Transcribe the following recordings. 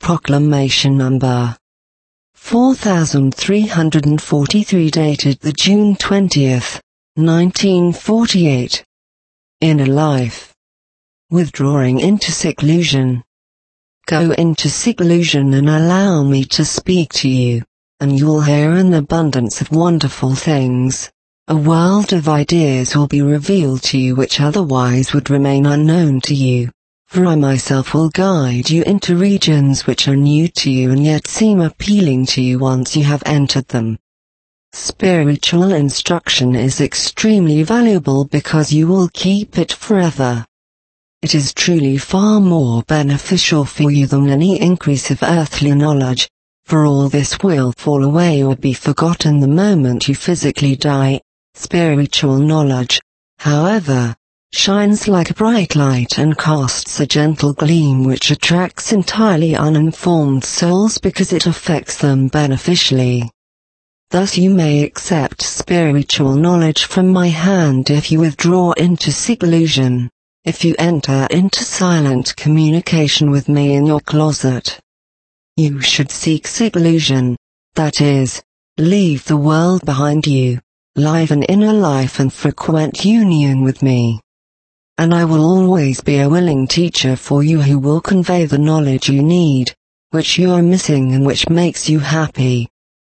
Proclamation number 4343 dated the June 20th, 1948. Inner life. Withdrawing into seclusion. Go into seclusion and allow me to speak to you, and you'll hear an abundance of wonderful things. A world of ideas will be revealed to you which otherwise would remain unknown to you. For I myself will guide you into regions which are new to you and yet seem appealing to you once you have entered them. Spiritual instruction is extremely valuable because you will keep it forever. It is truly far more beneficial for you than any increase of earthly knowledge, for all this will fall away or be forgotten the moment you physically die. Spiritual knowledge, however, shines like a bright light and casts a gentle gleam which attracts entirely uninformed souls because it affects them beneficially. Thus you may accept spiritual knowledge from my hand if you withdraw into seclusion, if you enter into silent communication with me in your closet. You should seek seclusion, that is, leave the world behind you, live an inner life and frequent union with me. And I will always be a willing teacher for you who will convey the knowledge you need, which you are missing and which makes you happy.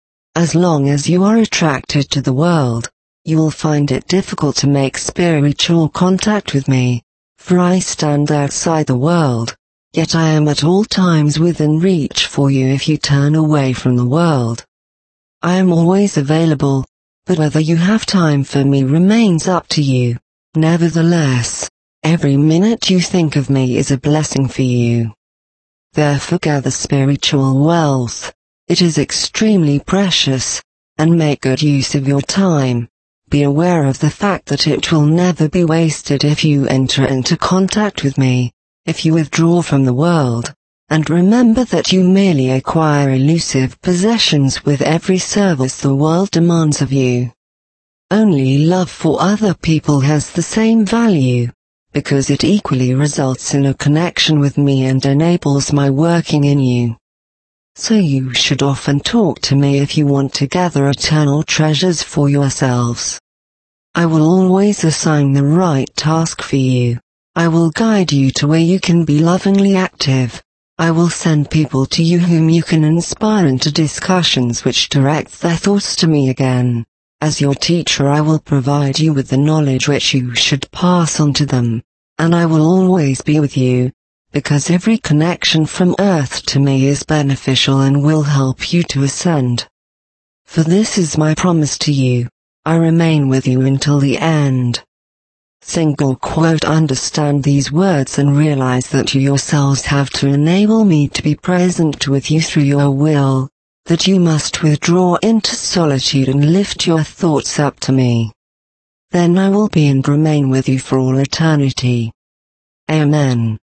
As long as you are attracted to the world, you will find it difficult to make spiritual contact with me, for I stand outside the world, yet I am at all times within reach for you if you turn away from the world. I am always available, but whether you have time for me remains up to you. Nevertheless, every minute you think of me is a blessing for you. Therefore gather spiritual wealth. It is extremely precious, and make good use of your time. Be aware of the fact that it will never be wasted if you enter into contact with me, if you withdraw from the world, and remember that you merely acquire elusive possessions with every service the world demands of you. Only love for other people has the same value, because it equally results in a connection with me and enables my working in you. So you should often talk to me if you want to gather eternal treasures for yourselves. I will always assign the right task for you. I will guide you to where you can be lovingly active. I will send people to you whom you can inspire into discussions which direct their thoughts to me again. As your teacher I will provide you with the knowledge which you should pass on to them, and I will always be with you, because every connection from earth to me is beneficial and will help you to ascend. For this is my promise to you, I remain with you until the end. Single quote: understand these words and realize that you yourselves have to enable me to be present with you through your will, that you must withdraw into solitude and lift your thoughts up to me. Then I will be and remain with you for all eternity. Amen.